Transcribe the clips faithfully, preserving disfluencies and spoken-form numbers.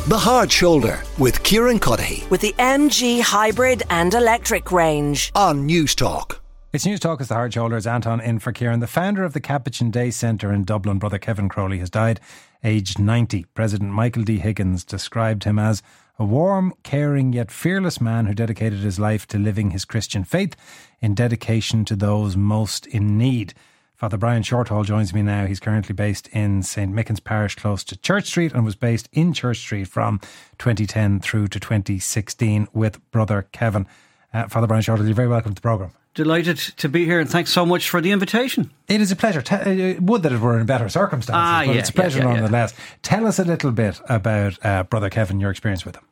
The Hard Shoulder with Kieran Cuddihy. With the M G hybrid and electric range. On News Talk. It's News Talk. It's The Hard Shoulder. It's Anton in for Kieran. The founder of the Capuchin Day Centre in Dublin, Brother Kevin Crowley, has died aged ninety. President Michael D. Higgins described him as a warm, caring yet fearless man who dedicated his life to living his Christian faith in dedication to those most in need. Father Brian Shorthall joins me now. He's currently based in Saint Mickens Parish close to Church Street and was based in Church Street from twenty ten through to twenty sixteen with Brother Kevin. Uh, Father Brian Shorthall, you're very welcome to the programme. Delighted to be here and thanks so much for the invitation. It is a pleasure. T- would that it were in better circumstances, ah, but yeah, it's a pleasure yeah, yeah, nonetheless. Yeah. Tell us a little bit about uh, Brother Kevin, your experience with him.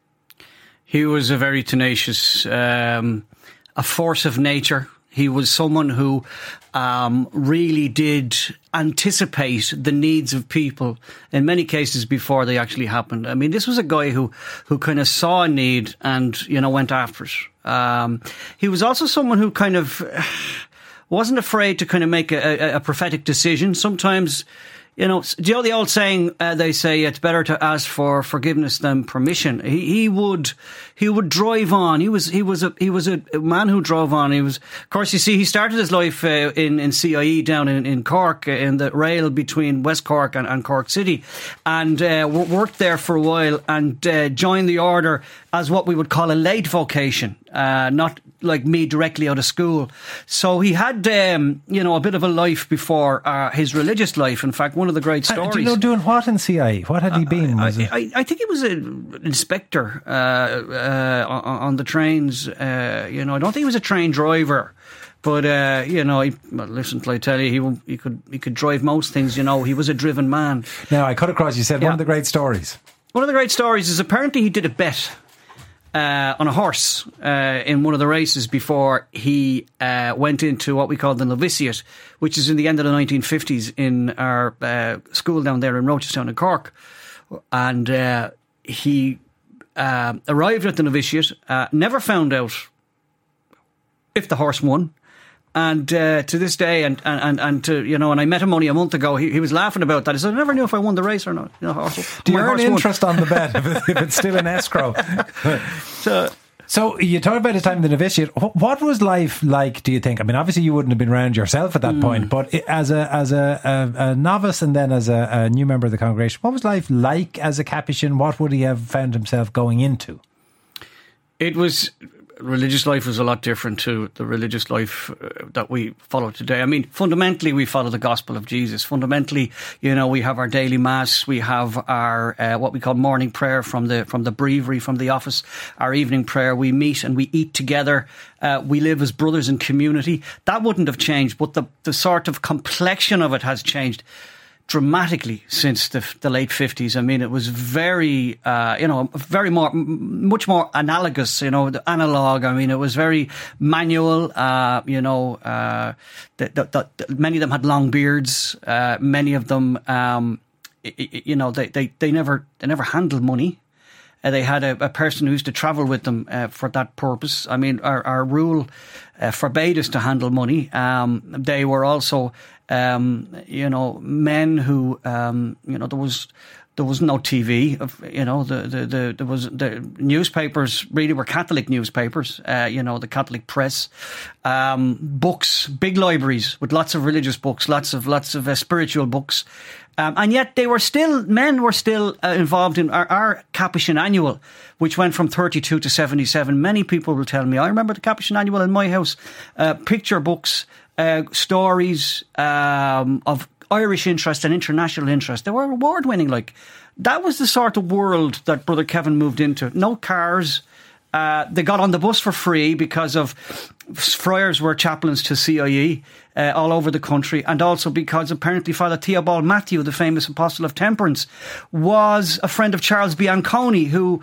He was a very tenacious, um, a force of nature. He was someone who um, really did anticipate the needs of people in many cases before they actually happened. I mean, this was a guy who, who kind of saw a need and, you know, went after it. Um, he was also someone who kind of wasn't afraid to kind of make a, a, a prophetic decision. Sometimes, you know, do you know the old saying, uh, they say it's better to ask for forgiveness than permission. He, he would, he would drive on. He was, he was a, he was a man who drove on. He was, of course, you see, he started his life uh, in, in C I E down in, in Cork, uh, in the rail between West Cork and, and Cork City, and uh, worked there for a while and uh, joined the order as what we would call a late vocation, uh, not like me directly out of school. So he had, um, you know, a bit of a life before uh, his religious life. In fact, one of the great stories. Uh, do you know doing what in C I E? What had he been? I, Was I, it? I, I think he was an inspector uh, uh, on, on the trains. Uh, you know, I don't think he was a train driver. But, uh, you know, he, well, listen till I tell you, he, he could he could drive most things, you know. He was a driven man. Now, I cut across, you said yeah. one of the great stories. One of the great stories is apparently he did a bet Uh, on a horse uh, in one of the races before he uh, went into what we call the novitiate, which is in the end of the nineteen fifties in our uh, school down there in Rochestown in Cork. And uh, he uh, arrived at the novitiate, uh, never found out if the horse won. And uh, to this day, and, and and to you know, and I met him only a month ago. He, he was laughing about that. He said, "I never knew if I won the race or not." You know, horse, Do you my earn horse won. interest on the bet if, it, if it's still in escrow? So, so you talked about the time in the novitiate. What was life like? Do you think? I mean, obviously you wouldn't have been around yourself at that mm. point, but as a as a, a, a novice and then as a, a new member of the congregation, what was life like as a Capuchin? What would he have found himself going into? It was. Religious life was a lot different to the religious life uh, that we follow today. I mean, fundamentally, we follow the gospel of Jesus. Fundamentally, you know, we have our daily mass, we have our uh, what we call morning prayer from the from the breviary, from the office, our evening prayer. We meet and we eat together. Uh, we live as brothers in community. That wouldn't have changed, but the the sort of complexion of it has changed dramatically since the, the late fifties. I mean, it was very, uh, you know, very more, much more analogous, you know, the analog. I mean, it was very manual, uh, you know, uh, the, the, the, many of them had long beards. Uh, many of them, um, you know, they, they, they never, they never handled money. Uh, they had a, a person who used to travel with them uh, for that purpose. I mean, our, our rule uh, forbade us to handle money. Um, they were also, um, you know, men who, um, you know, there was there was no T V. You know, the the, the there was the newspapers really were Catholic newspapers. Uh, you know, the Catholic press, um, books, big libraries with lots of religious books, lots of lots of uh, spiritual books. Um, and yet they were still, men were still uh, involved in our, our Capuchin Annual, which went from thirty-two to seventy-seven. Many people will tell me, I remember the Capuchin Annual in my house, uh, picture books, uh, stories um, of Irish interest and international interest. They were award winning. Like, that was the sort of world that Brother Kevin moved into. No cars. Uh, they got on the bus for free because of friars were chaplains to C I E uh, all over the country, and also because apparently Father Theobald Matthew, the famous apostle of temperance, was a friend of Charles Bianconi, who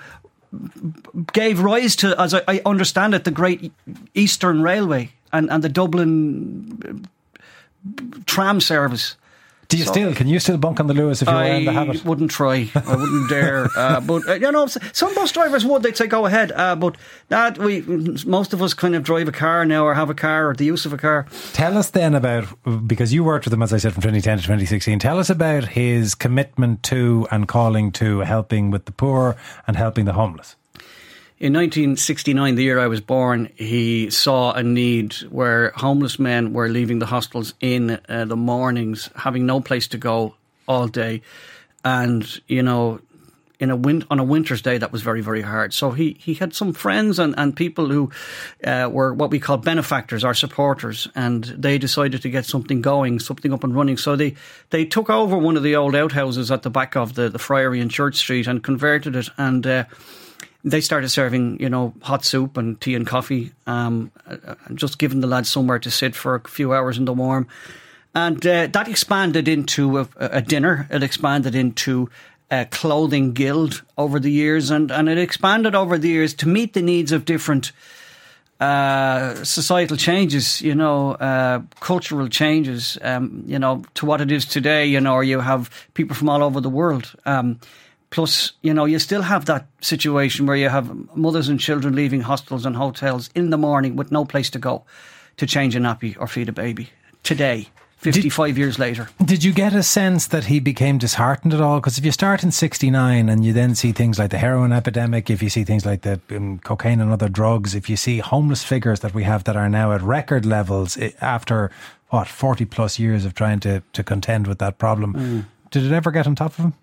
gave rise to, as I, I understand it, the Great Eastern Railway and, and the Dublin tram service. Do you so, still? Can you still bunk on the Luas if you're wearing the habit? I wouldn't try. I wouldn't dare. Uh, but uh, you know, some bus drivers would. They'd say, "Go ahead." Uh, but that we, most of us, kind of drive a car now, or have a car, or the use of a car. Tell us then about, because you worked with him, as I said, from twenty ten to twenty sixteen. Tell us about his commitment to and calling to helping with the poor and helping the homeless. In nineteen sixty-nine, the year I was born, he saw a need where homeless men were leaving the hostels in uh, the mornings, having no place to go all day. And, you know, in a win- on a winter's day, that was very, very hard. So he, he had some friends and, and people who uh, were what we call benefactors, our supporters, and they decided to get something going, something up and running. So they, they took over one of the old outhouses at the back of the, the Friary in Church Street and converted it, and uh, they started serving, you know, hot soup and tea and coffee, um, and just giving the lads somewhere to sit for a few hours in the warm. And uh, that expanded into a, a dinner. It expanded into a clothing guild over the years, and, and it expanded over the years to meet the needs of different uh, societal changes, you know, uh, cultural changes, um, you know, to what it is today, you know, or you have people from all over the world. Um, Plus, you know, you still have that situation where you have mothers and children leaving hostels and hotels in the morning with no place to go to change a nappy or feed a baby. Today, fifty-five did, years later. Did you get a sense that he became disheartened at all? Because if you start in sixty-nine and you then see things like the heroin epidemic, if you see things like the um, cocaine and other drugs, if you see homeless figures that we have that are now at record levels after, what, forty plus years of trying to, to contend with that problem, mm. did it ever get on top of him?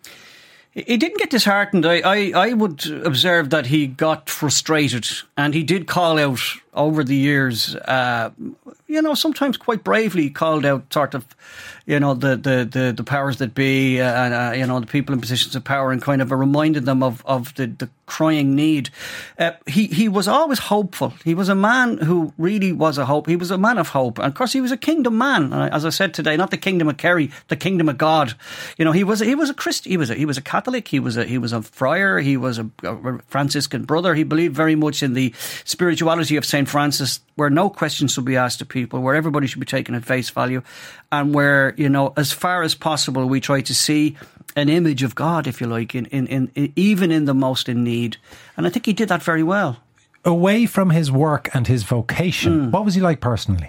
He didn't get disheartened. I, I, I would observe that he got frustrated, and he did call out over the years, uh, you know, sometimes quite bravely called out sort of, you know, the, the, the, the powers that be, uh, and, uh, you know, the people in positions of power, and kind of reminded them of, of the, the crying need. Uh, he, he was always hopeful. He was a man who really was a hope. He was a man of hope. And of course, he was a kingdom man. As I said today, not the kingdom of Kerry, the kingdom of God. You know, he was, he was a Christian, he was a, he was a Catholic, he was a, he was a friar, he was a, a Franciscan brother. He believed very much in the spirituality of Saint Francis, where no questions should be asked of people, where everybody should be taken at face value, and where, you know, as far as possible, we try to see an image of God, if you like, in, in, in even in the most in need. And I think he did that very well. Away from his work and his vocation, mm. what was he like personally?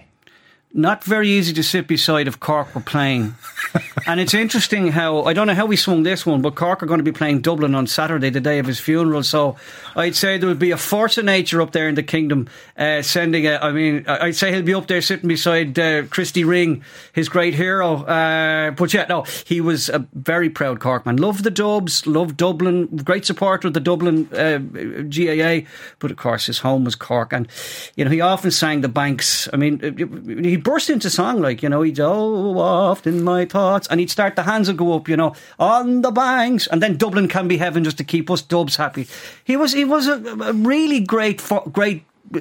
Not very easy to sit beside if Cork were playing. And it's interesting how, I don't know how we swung this one, but Cork are going to be playing Dublin on Saturday, the day of his funeral. So I'd say there would be a force of nature up there in the kingdom, uh, sending a, I mean, I'd say he'll be up there sitting beside uh, Christy Ring, his great hero. Uh, but yeah, no, he was a very proud Corkman. Loved the Dubs, loved Dublin, great supporter of the Dublin uh, G A A. But of course, his home was Cork. And, you know, he often sang the Banks. I mean, he burst into song, like, you know, he'd oh oft in my thoughts, and he'd start, the hands would go up, you know, on the banks, and then Dublin can be heaven, just to keep us Dubs happy. He was he was a, a really great great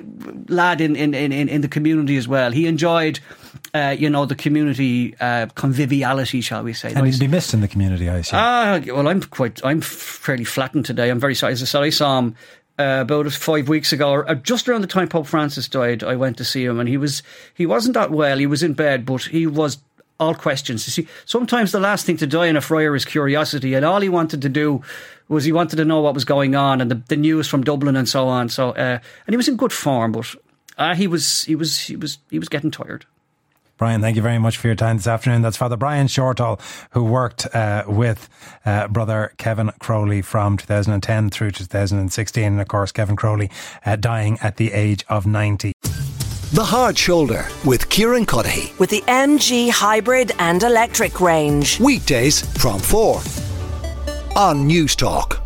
lad in, in, in, in the community as well. He enjoyed uh, you know, the community uh, conviviality, shall we say. And he'd be missed in the community, I assume. Ah, well, I'm quite I'm fairly flattened today. I'm very sorry. As I said, I saw him Uh, about five weeks ago, or uh, just around the time Pope Francis died. I went to see him, and he was he wasn't that well. He was in bed, but he was all questions. You see, sometimes the last thing to die in a friar is curiosity, and all he wanted to do was he wanted to know what was going on and the, the news from Dublin and so on. So, uh, and he was in good form, but uh, he was he was he was he was getting tired. Brian, thank you very much for your time this afternoon. That's Father Brian Shortall, who worked uh, with uh, Brother Kevin Crowley from two thousand ten through two thousand sixteen. And of course, Kevin Crowley uh, dying at the age of ninety. The Hard Shoulder with Kieran Cuddihy. With the M G hybrid and electric range. Weekdays from four on News Talk.